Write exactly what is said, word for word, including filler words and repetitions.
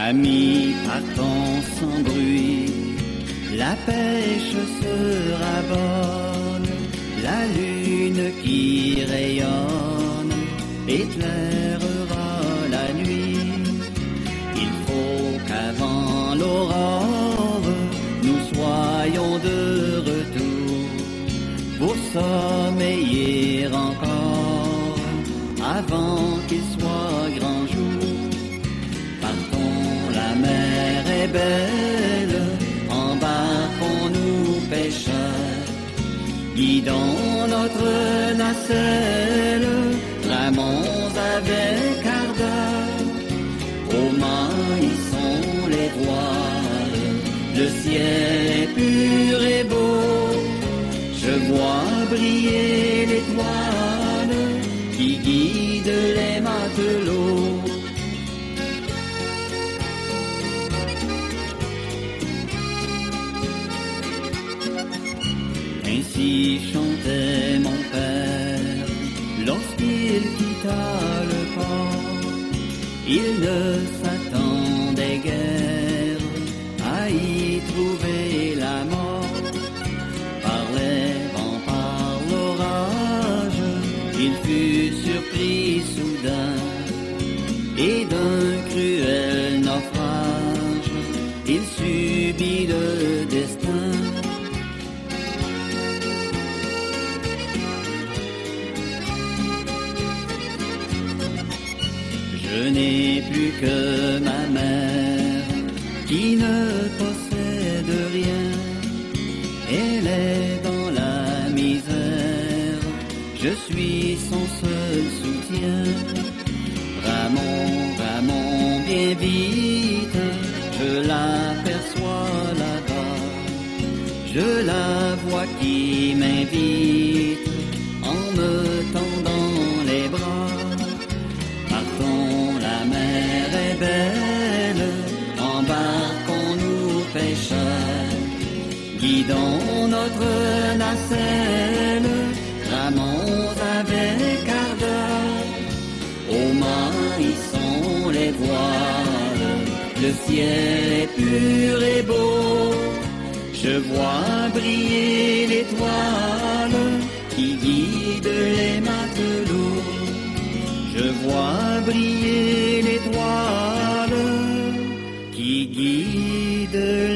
Amis, partons sans bruit, la pêche sera bonne, la lune qui rayonne éclairera la nuit. Il faut qu'avant l'aurore, nous soyons de retour pour sommeiller encore avant qu'il soit grand jour. Partons, la mer est belle, embarquons-nous pêcheurs, guidons notre nacelle, ramons avec ardeur. Aux mains y sont les voiles, le ciel est pur et beau, je vois briller l'étoile qui guide les matelots. Ainsi chantait mon père lorsqu'il quitta le port. Il ne s'attendait guère à y trouver la mort. Par les vents, par l'orage, il fut surpris soudain, et d'un cruel naufrage, il subit le destin. Je n'ai plus que ma mère qui ne possède rien. Elle est dans la misère, je suis son seul soutien. Ramons, ramons bien vite, je l'aperçois là-bas. Je la vois qui m'invite en me tendant les bras. Belle, embarquons-nous pêcheurs, guidons notre nacelle, ramons avec ardeur. Aux mains y sont les voiles, le ciel est pur et beau, je vois briller l'étoile qui guide les matelots. Je vois briller l'étoile qui guide